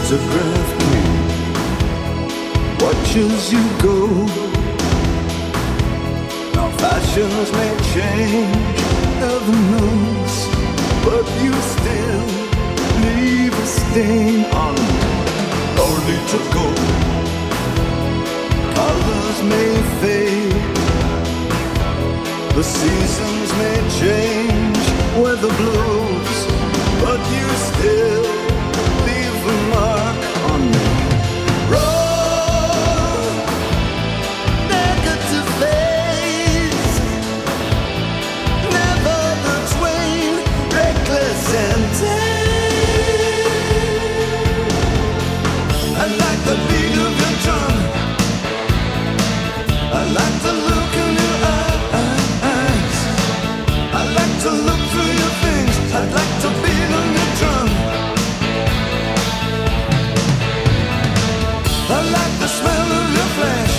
photograph queen watches you go. Now fashions may change, heaven knows, but you still leave a stain on only to go. Colors may fade, the seasons may change, weather blows, but you still leave a mark on me. Roll, negative face, never the twain, reckless and tame. I like the beat of your drum, I like the look in your eyes, I like to look through your things, I'd like to beat on your drum. I like the smell of your flesh,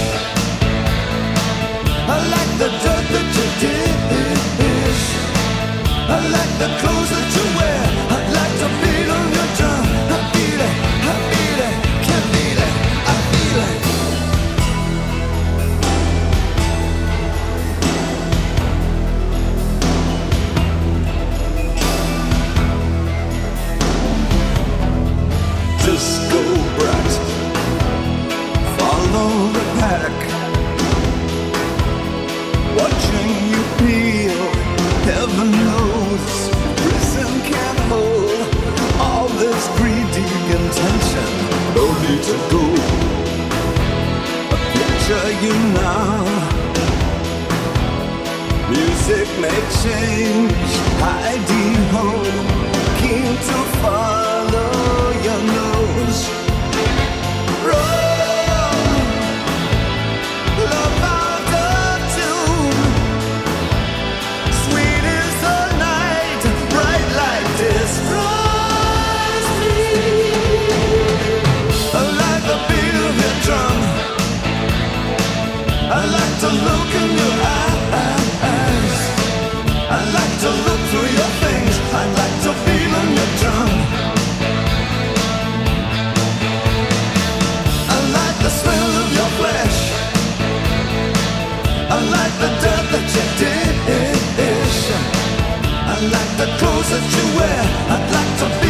I like the dirt that you dish, I like the clothes that you wear, I'd like to beat on your drum. I beat it, can't beat it, I feel it. Disco brat, follow the pack, watching you peel, heaven knows, prison can't hold all this greedy intention, no need to go. I picture you now, music may change, hiding home, keen to follow your nose. Roll, love out of tune, sweet is the night, bright light destroys me. I like the beat of your drum, I like to look in your eyes, I like to look through your things, I like to feel on your drum. I like the smell of your flesh, I like the dirt that you dish, I like the clothes that you wear, I'd like to be